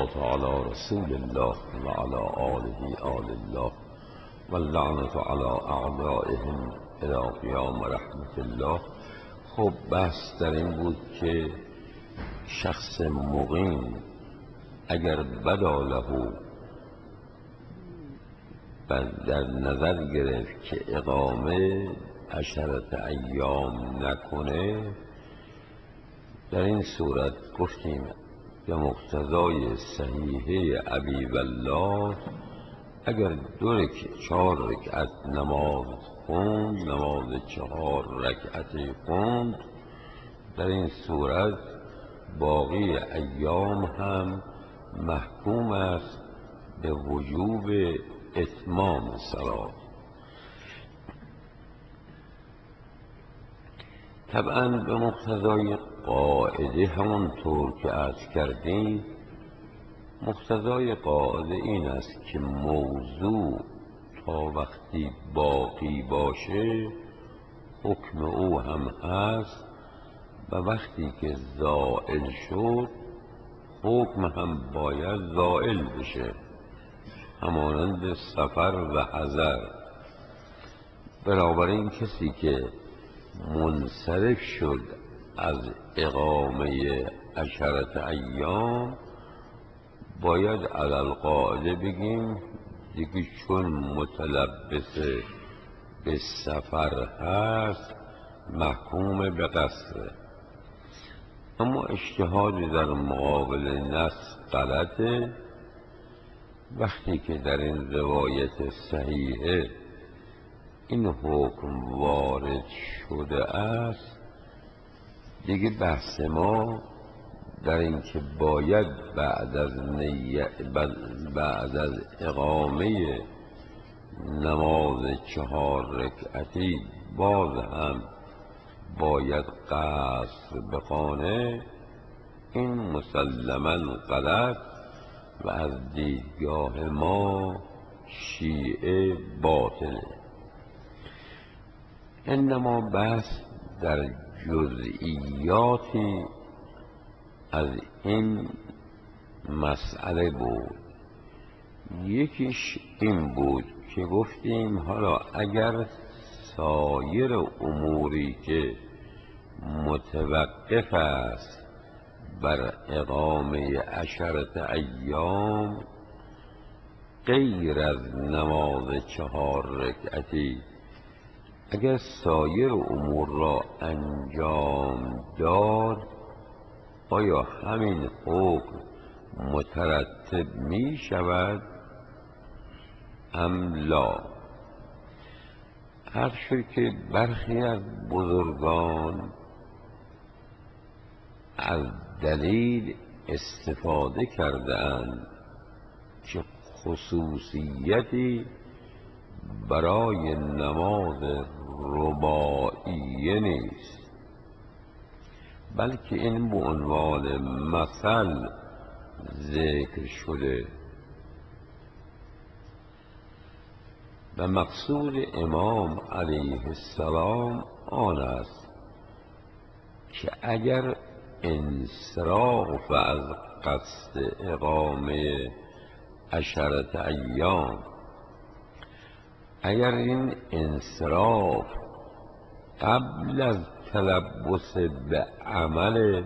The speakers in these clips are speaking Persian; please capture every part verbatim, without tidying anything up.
على رسول الله وعلى آله آل الله واللعنة على اعدائهم الى قیام رحمت الله. خب بحث در این بود که شخص مقیم اگر بدا له در نظر گرفت که اقامه عشرت ایام نکنه، در این صورت گفتیم به مقتضای صحیحه ابی والله اگر دو رکعت چهار رکعت نماز خوند، نماز چهار رکعتی خوند، در این صورت باقی ایام هم محکوم است به وجوب اتمام صلات. طبعا به مقتضای قاعده همونطور که عرض کردیم، مقتضای قاعده این است که موضوع تا وقتی باقی باشه حکم او هم هست و وقتی که زائل شد حکم هم باید زائل بشه، همانند سفر و حضر. بنابراین کسی که منصرف شد از اقامه عشرت ایام باید علی القاعده بگیم دیگه چون متلبس به سفر هست محکوم به قصره. اما اجتهاد در مقابل نص غلطه. وقتی که در این روایت صحیحه این حکم وارد شده است، دیگه بحث ما در این که باید بعد از بعد از اقامه نماز چهار رکعتی باز هم باید قصر بخوانه، این مسلما غلط و از دیدگاه ما شیعه باطله. انما بحث در جزئیاتی از این مسئله بود. یکیش این بود که گفتیم حالا اگر سایر اموری که متوقف است بر اقامه عشرت ایام غیر از نماز چهار رکعتی، اگر سایر امور را انجام داد آیا همین حکم مترتب می شود ام لا؟ عرض شد که برخی از بزرگان از دلیل استفاده کرده اند که خصوصیتی برای نماز رباعیه نیست، بلکه این به عنوان مثل ذکر شده و مقصود امام علیه السلام آن است که اگر انصراف از قصد اقامه عشرت ایام، اگر این انصراف قبل از تلبس به عمل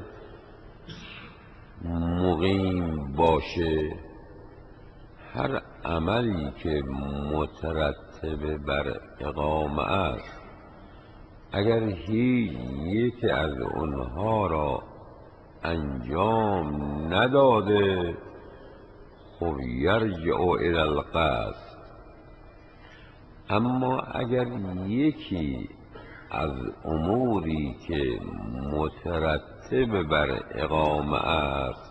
مقیم باشه، هر عملی که مترتب بر اقامه است اگر هیچ یکی از اونها را انجام نداده خب یرجع الی القصد. اما اگر یکی از اموری که مترتب بر اقامه است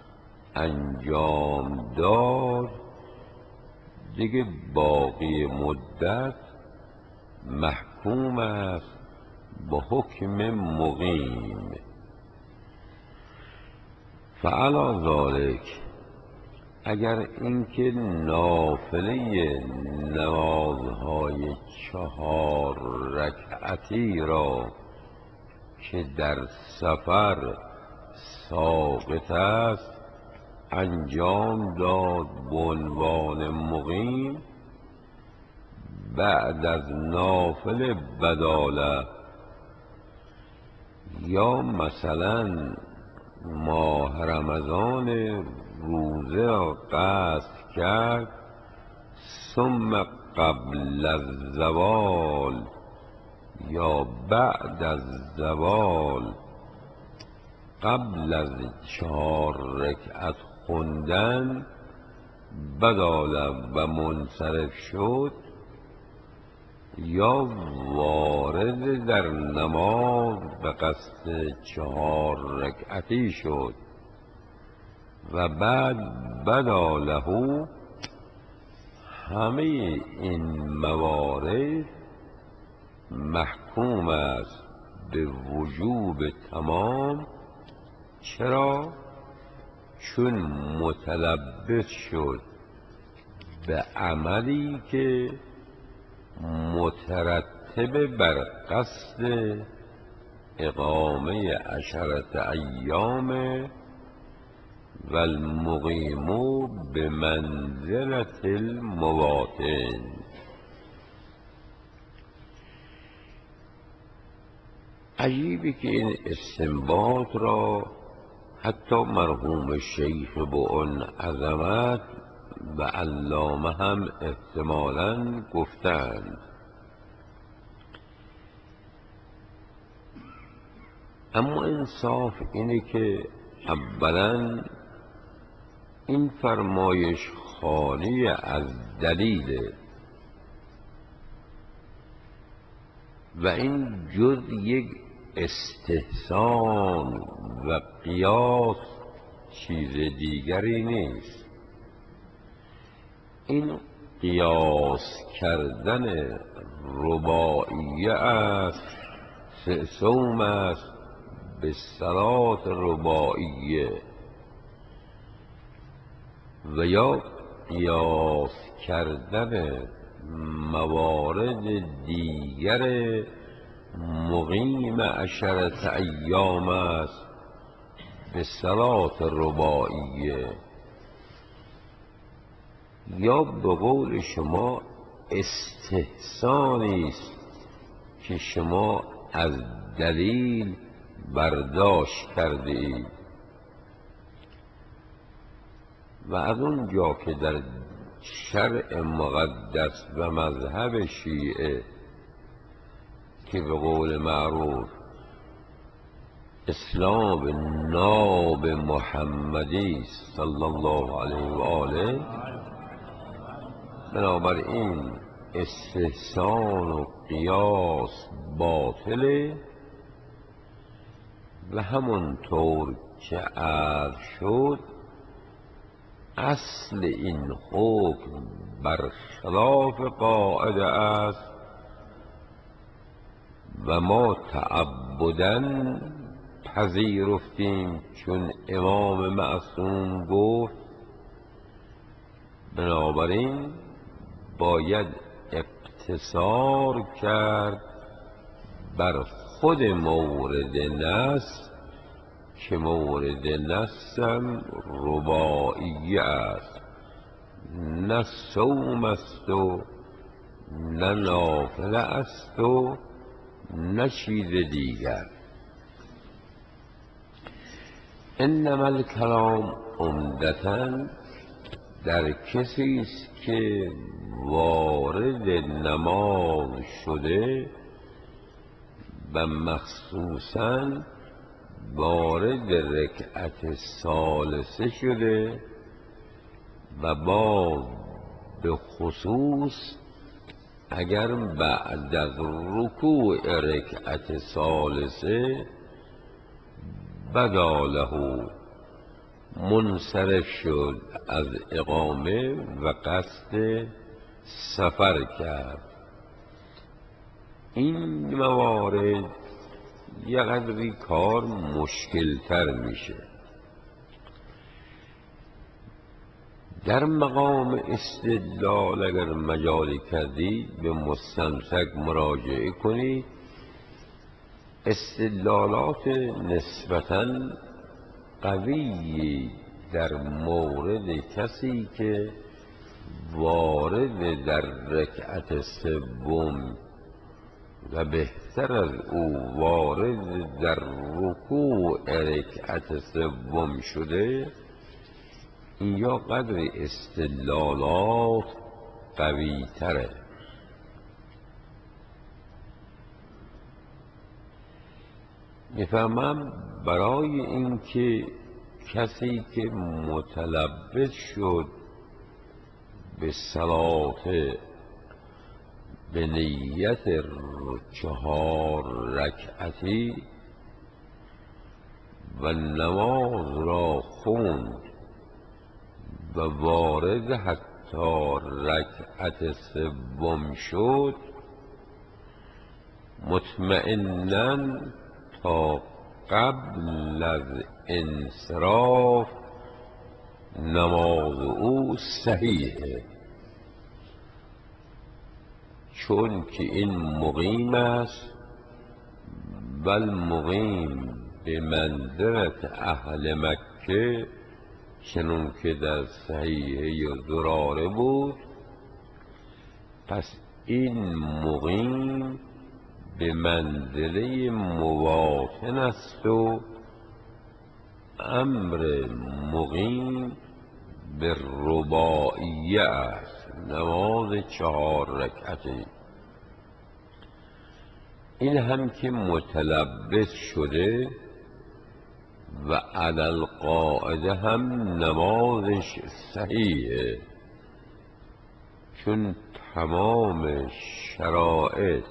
انجام داد، دیگه باقی مدت محکوم است به حکم مقیم. فعلی ذلک، اگر اینکه نافله نمازهای چهار رکعتی را که در سفر ساقط است انجام داد به عنوان مقیم بعد از نافل بداله، یا مثلا ماه رمضان روزه را قصد کرد ثم قبل الزوال یا بعد از زوال قبل از چهار رکعت خوندن بداله و منصرف شد، یا وارد در نماز به قصد چهار رکعتی شد و بعد بداله، همه این موارد محکوم است به وجوب تمام. چرا؟ چون متلبس شد به عملی که مترتب بر قصد اقامه عشرت ایام و المقیم به منزلت المواطن. عجیبی که این استنباط را حتی مرحوم شیخ با اون عظمت و علامه هم احتمالاً گفتند، اما انصاف اینه که اولا این فرمایش خالی از دلیل و این جز یک استحسان و قیاس چیز دیگری نیست. این قیاس کردن رباعیه است، سوم است به صلات رباعیه، و یا قیاس کردن موارد دیگر مقیم عشرت ایام است به صلات رباعیه، یا به قول شما استحسانی است که شما از دلیل برداشت کرده اید. و از اونجا که در شرع مقدس و مذهب شیعه که به قول معروف اسلام ناب محمدی صلی الله علیه و آله، بنابراین استحسان و قیاس باطله و همونطور که عرض شد اصل این حکم برخلاف قاعده است و ما تعبداً پذیرفتیم چون امام معصوم گفت. بنابراین باید اقتصار کرد بر خود مورد نص که مورد نصم رباعیه است، نه صوم است و نه نافله است و نه چیز دیگر. انما الکلام عمدتاً در کسی است که وارد نماز شده و مخصوصاً وارد رکعت ثالثه شده و با به خصوص اگر بعد از رکوع رکعت ثالثه بداله منصرف شد از اقامه و قصد سفر کرد. این موارد یه قدری کار مشکل تر میشه. در مقام استدلال اگر مجالی کردید به مستمسک مراجعه کنید، استدلالات نسبتاً قوی در مورد کسی که وارد در رکعت سوم و بهتر از او وارد در رکوع رکعت سوم شده، اینجا قدر استدلالات قوی تره. میفهمم برای اینکه کسی که متلبس شد به صلات به نیت چهار رکعتی و نماز را خوند و وارد حتی رکعت سوم شد، مطمئناً تا قبل از انصراف نماز او صحیحه، چون که این مقیم است و المقیم به منزلت اهل مکه، چنون که در صحیحه زراره بود. پس این مقیم به منزله مواطن است و امر مقیم به رباعیه است، نماز چهار رکعتی. این هم که متلبس شده و علی القاعده هم نمازش صحیحه، چون تمام شرایط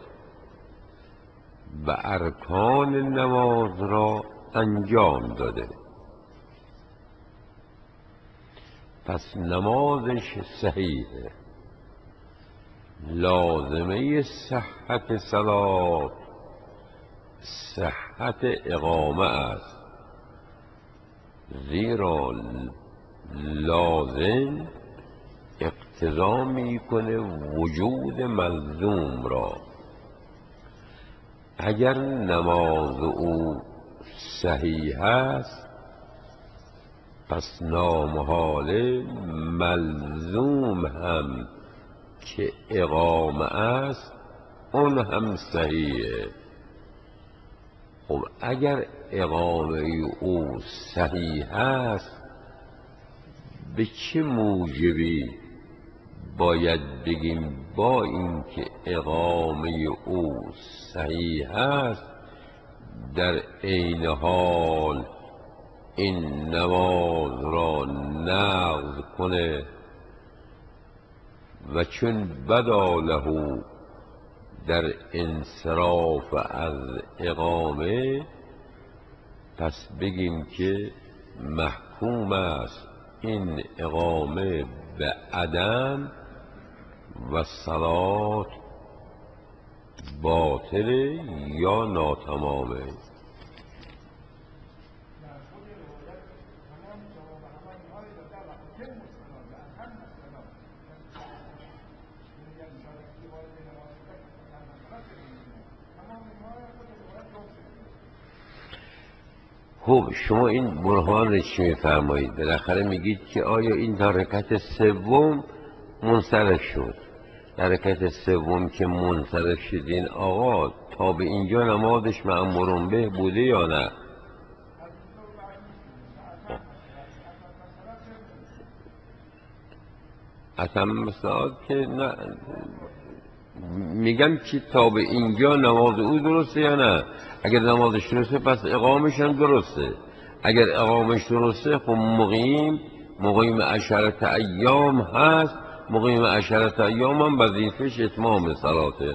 و ارکان نماز را انجام داده، پس نمازش صحیحه. لازمه صحت صلات صحت اقامه است، زیرا لازم اقتضا میکنه وجود ملزوم را. اگر نماز او صحیح است، پس نامحاله ملزوم هم که اقامه است اون هم صحیحه. خب اگر اقامه او صحیح است، به چه موجبی باید بگیم با اینکه اقامه او صحیح است در عین حال این نماز را نقض کنه و چون بدا له در انصراف از اقامه، پس بگیم که محکوم است این اقامه به عدم و صلات باطله یا ناتمامه. خب شما این برهان چی میفرمایید؟ بالاخره میگید که آیا این در رکعت سوم منصرف شد، در رکعت سوم که منصرف شد این آقا تا به اینجا نمازش مأمورون به بوده یا نه؟ اتم ساعت که نه، میگم که تا به اینجا نماز او درسته یا نه؟ اگر نمازش درسته پس اقامش هم درسته. اگر اقامش درسته خب مقیم مقیم عشرت ایام هست، مقیم عشرت ایام هم وظیفش اتمام صلاته.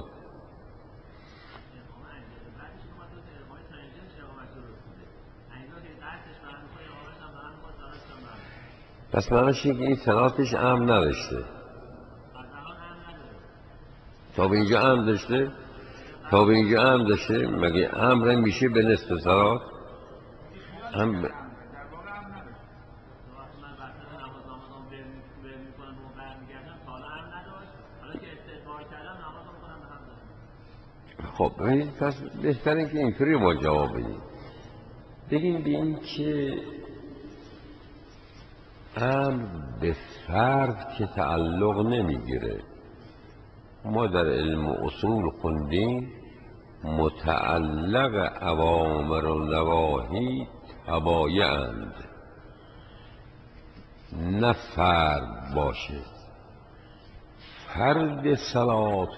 پس معنیش اینه که این صلاتش امر نداشته. تا به اینجا امر داشته؟ تا به اینجا امر داشته؟ مگه امر میشه به نصف صلات؟ امر خب پس بهتره که اینطوری ما جواب بدیم. بگیم به این که امر به فرد که تعلق نمیگیره. ما در علم اصول خوندیم متعلق اوامر و نواهی تبایع‌اند، نه فرد باشه. فرد صلات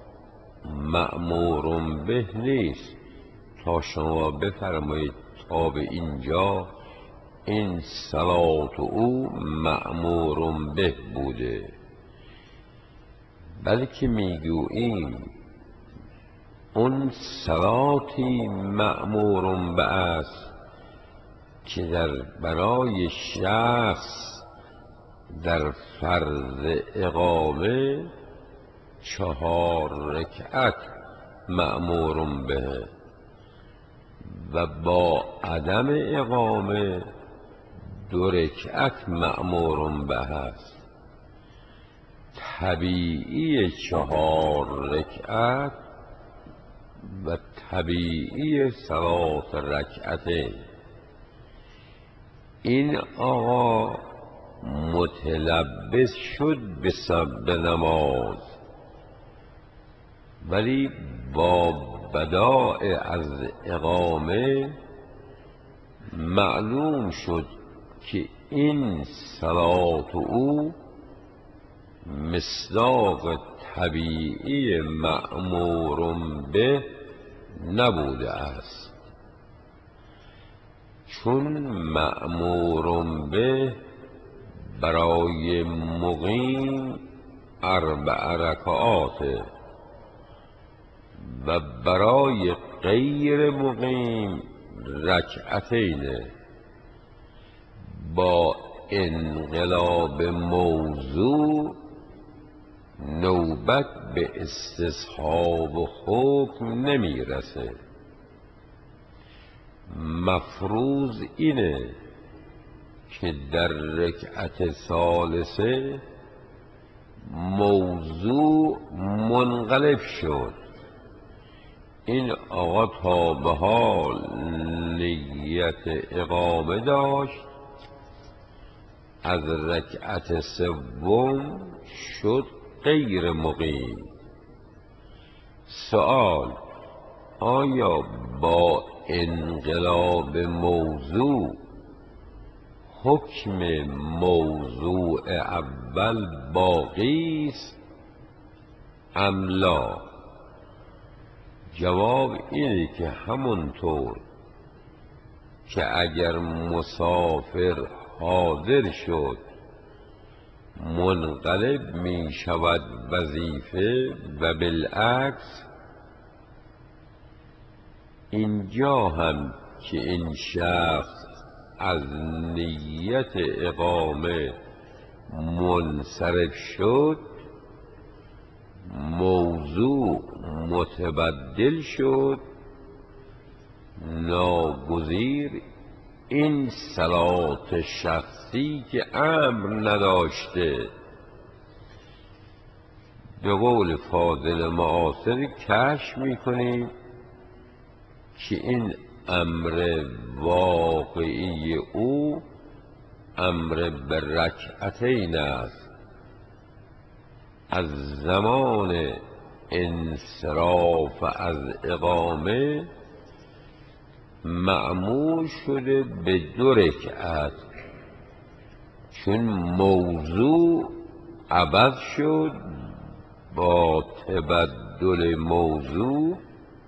مأمور به نیست تا شما بفرمایید تا به اینجا این صلات او مأمور به بوده، بلکه میگوییم اون صلاتی مأمور به است که در برای شخص در فرض اقامه چهار رکعت مأمور به و با عدم اقامه دو رکعت مأمور به است. طبیعی چهار رکعت و طبیعی صلات رکعتین. این آقا متلبس شد به سبب نماز، ولی با بداع از اقامه معلوم شد که این صلات او مصداق طبیعی مأمور به نبوده است، چون مأمور به برای مقیم اربع رکعات و برای غیر مقیم رکعتین. با انقلاب موضوع نوبت به استصحاب و حکم نمیرسه. مفروض اینه که در رکعت ثالثه موضوع منقلب شد. این آقا تا به حال نیت اقامه داشت، از رکعت سوم شد غیر مقیم. سوال: آیا با انقلاب موضوع حکم موضوع اول باقی است ام لا؟ جواب اینه که همونطور که اگر مسافر حاضر شد منقلب می شود وظیفه و بالعکس، اینجا هم که این شخص از نیت اقامه منصرف شد موضوع متبدل شد. ناگزیر این صلات شخصی که امر نداشته، به قول فاضل معاصر کشف میکنیم که این امر واقعی او امر به رکعتین است. از زمان انصراف از اقامه معمول شده به دو رکعت، چون موضوع عوض شد با تبدل موضوع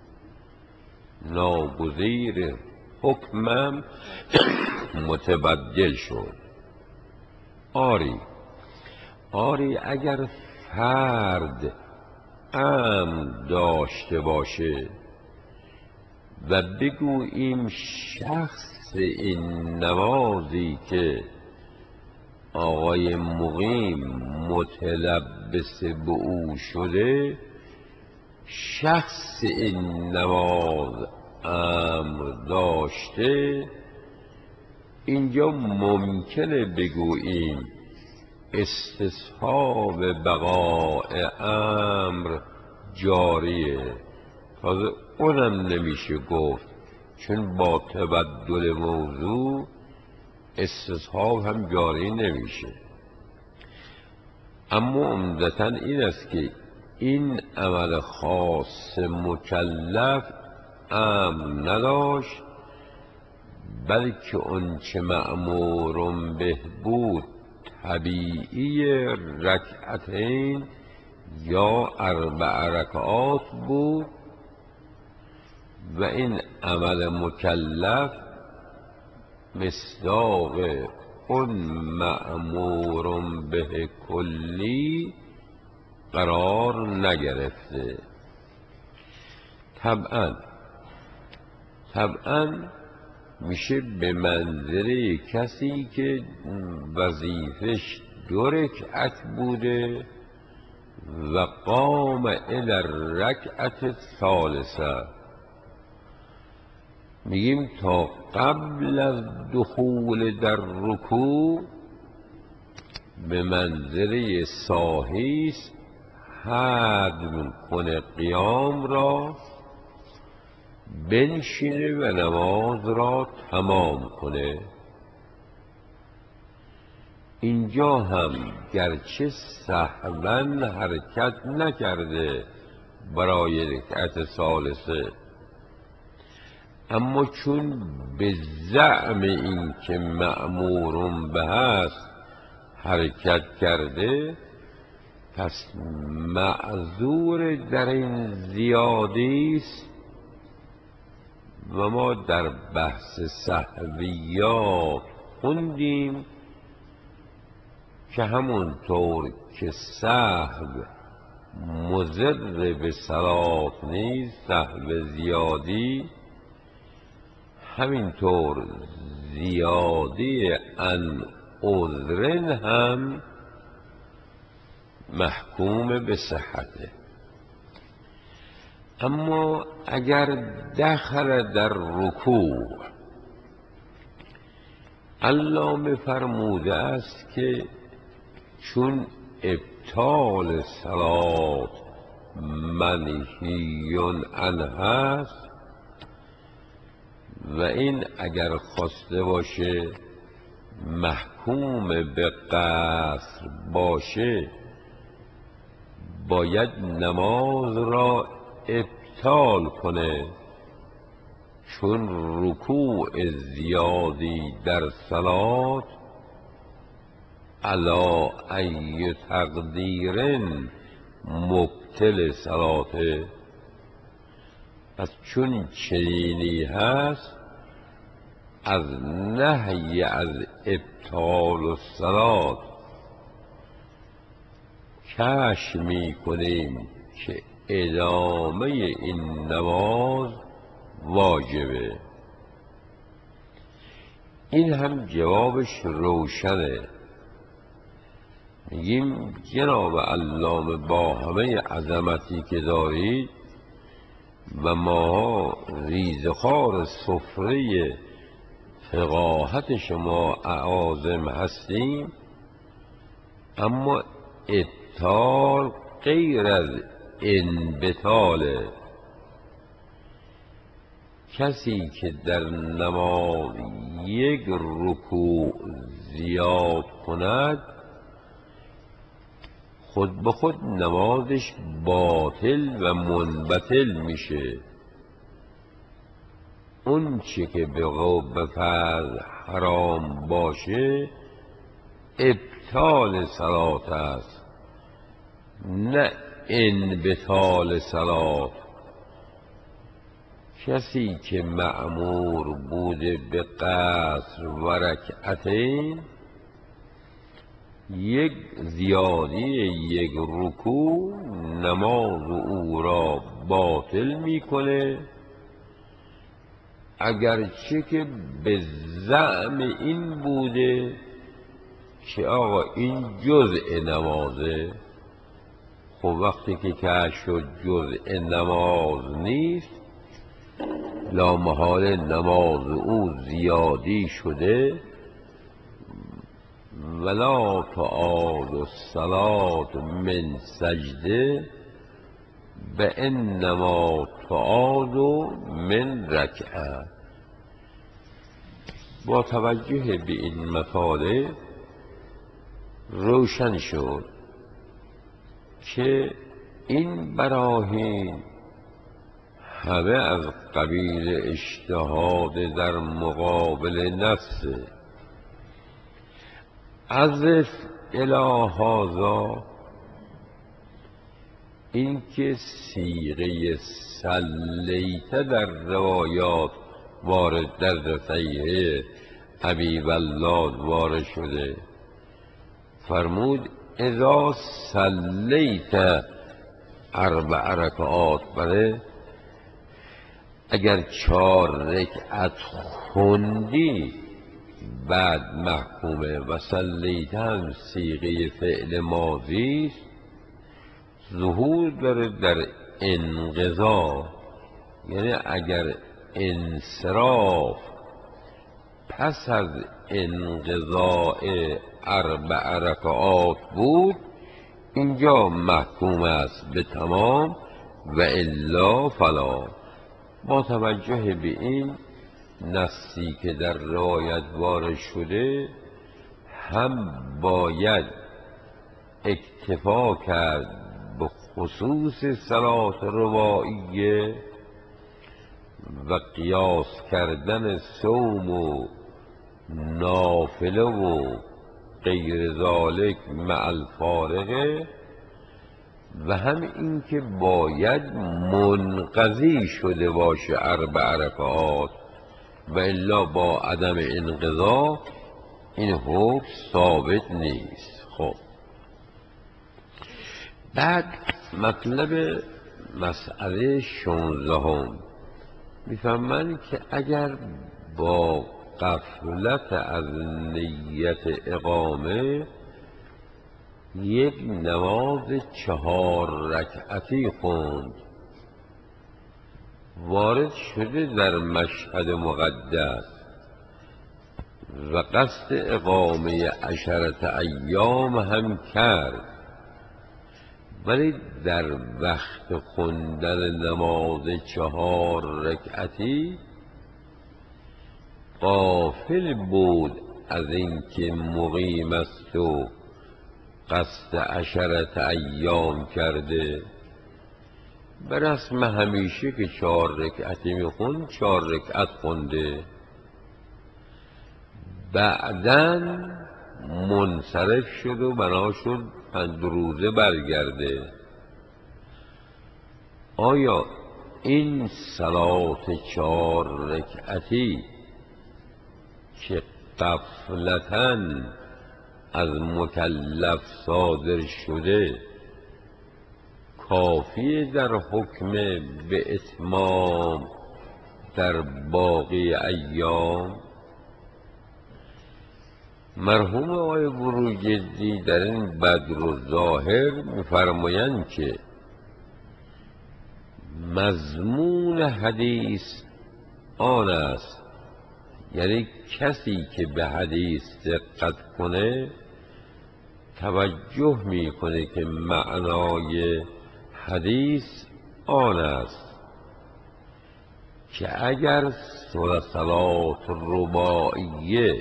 ناگزیر حکمم متبدل شد. آری آری اگر فرد امر داشته باشه و بگوییم شخص این نمازی که آقای مقیم متلبس به او شده، شخص این نماز امر داشته، اینجا ممکنه بگوییم استصحاب بقاء امر جاریه. تازه اونم نمیشه گفت، چون با تبدل موضوع استصحاب هم جاری نمیشه. اما عمدتاً این است که این عمل خاص مکلف امر نداشت، بلکه اون چه مأمور به بود طبیعی رکعتین یا اربع رکعات بود و این عمل مکلف مصداق اون مأمور به کلی قرار نگرفته. طبعا طبعا میشه به منظره کسی که وظیفش دو رکعت بوده و قام الی الرکعت ثالثه، میگیم تا قبل از دخول در رکوع به منظره ساهیست حد کنه قیام را، بنشینه و نماز را تمام کنه. اینجا هم گرچه سهوا حرکت نکرده برای رکعت ثالثه، اما چون به زعم این که مأمور به است حرکت کرده، پس معذور در این زیادی است و ما در بحث سهویات خوندیم که همونطور که سهو مضر به صلات نیست، سهو زیادی همینطور زیادی ان عذرن هم محکوم به صحته. اما اگر دخل در رکوع، علامه فرموده است که چون ابطال صلات منهی عنه است و این اگر خواسته باشه محکوم به قصر باشه، باید نماز را ابطال کنه، چون رکوع زیادی در صلات علی ای تقدیر مبطل صلاته. پس چون چنینی هست، از نهی از ابطال الصلات کشف می کنیم که ادامه این نماز واجبه. این هم جوابش روشنه. میگیم جناب علامه با همه عظمتی که دارید و ما ریزخوار سفره فقاهت شما اعاظم هستیم، اما ابطال غیر از انبطاله. کسی که در نماز یک رکوع زیاد کند، خود به خود نمازش باطل و منبطل میشه. اون چه که به قول فرض حرام باشه ابطال صلات است، نه انبطال صلات. کسی که مأمور بوده به قصر و رکعتین، یک زیادی یک رکوع نماز او را باطل میکنه، اگرچه که به زعم این بوده که آقا این جزء نمازه. خب وقتی که کشف شد جزء نماز نیست، لامحال نماز او زیادی شده. ولا تعاد الصلاة من سجده به انما تعاد من رکعه. با توجه به این مطالب روشن شد که این براهین همه از قبیل اجتهاد در مقابل نفسه. عزف الی هذا این که صیغه سلیت در روایات وارد در صحیح ابی ولاد وارد شده، فرمود اذا سلیت اربع رکعات، بله اگر چهار رکعت خوندی بعد محکومه. و سلیت هم صیغه فعل ماضی است، ظهور داره در انقضا، یعنی اگر انصراف پس از انقضاء اربع رکعات بود اینجا محکوم است به تمام، و الا فلا. با توجه به این نصی که در روایت وارد شده هم باید اکتفا کرد به خصوص صلات رباعیه و قیاس کردن صوم و نافله و غیر ذالک مع الفارقه، و هم این که باید منقضی شده باشه اربع رکعات، و الا با عدم انقضا این حکم ثابت نیست. خب بعد مطلب مسئله شانزدهم میفهمن که اگر با غفلت از نیت اقامه یک نماز چهار رکعتی خوند، وارد شده در مشهد مقدس و قصد اقامه عشرت ایام هم کرد، ولی در وقت خوندن نماز چهار رکعتی غافل بود از اینکه مقیم است و قصد عشرت ایام کرده. به رسم همیشه که چهار رکعتی میخوند چهار رکعت خونده، بعداً منصرف شد و بنا شد پنج روزه برگرده. آیا این صلات چهار رکعتی که غفلتاً از مکلف صادر شده کافی در حکم به اتمام در باقی ایام؟ مرحوم آقای بروجردی در این بدر الظاهر می‌فرمایند که مضمون حدیث آن است، یعنی کسی که به حدیث دقت کنه توجه میکنه که معنای حدیث آن است که اگر صلات رباعیه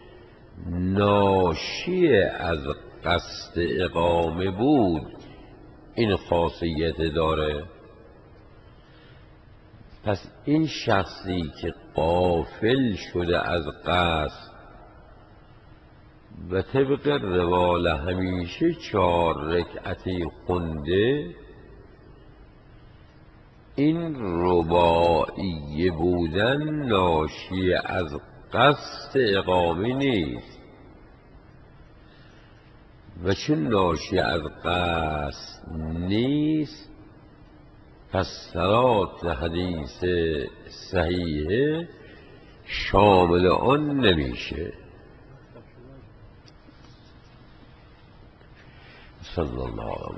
ناشی از قصد اقامه بود این خاصیت داره. پس این شخصی که غافل شده از قصد و طبق روال همیشه چهار رکعتی خونده، این رباعیه بودن ناشی از قصد اقامه نیست، و چون ناشی از قصد نیست پس صلات حدیث صحیحه شامل آن نمیشه. صلی الله علیه